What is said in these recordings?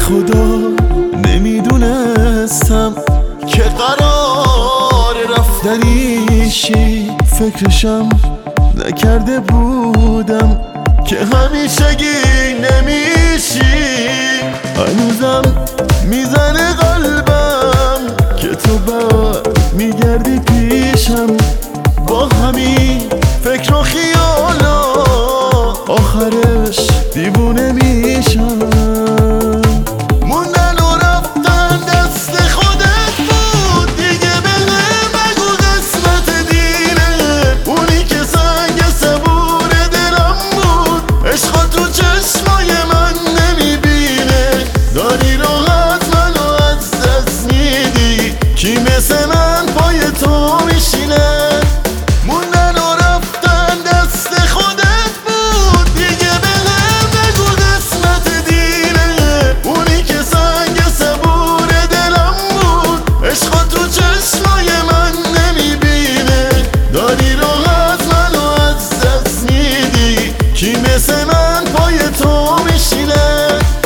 خدا نمیدونستم که قرار رفتنیشی، فکرشم نکرده بودم که همیشگی نمیشی. هنوزم میزنه قلبم که تو بعد میگردی پیشم، با همین فکر و خیالا آخرش دیوونه میشم. موندن و رفتن دست خودت بود دیگه، بهم بگو قسمت دیره. اونی که سنگ صبور دلم بود، عشقا تو چشمای من نمیبینه. داری راحت منو از دست میدی، کی مثل من پای تو میشینه؟ موندن و رفتن دست خودت بود دیگه، بهم بگو قسمت دیره. اونی که سنگ صبور دلم بود، عشقا تو چشمای من نمیبینه. داری راحت منو از دست میدی، کی مثل من پای تو میشینه؟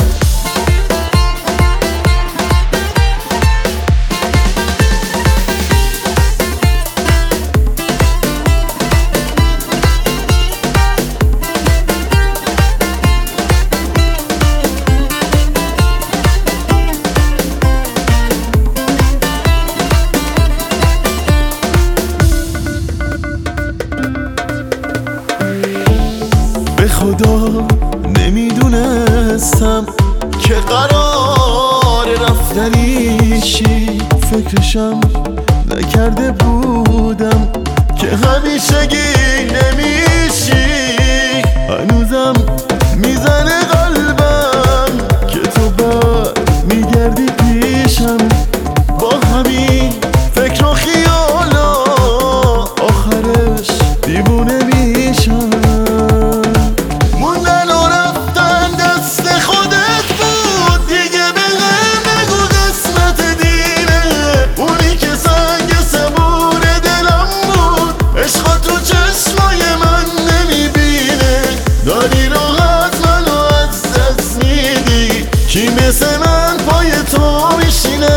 به خدا نمیدونستم که قرار رفتنیشی، فکرشم نکرده بودم که همیشگی نمیشی. هنوزم میزنه قلبم که تو بعد میگردی پیشم، با همین فکر و خیالا آخرش دیوونه میشم. داری راحت منو از دست میدی، کی مثل من پای تو میشینه؟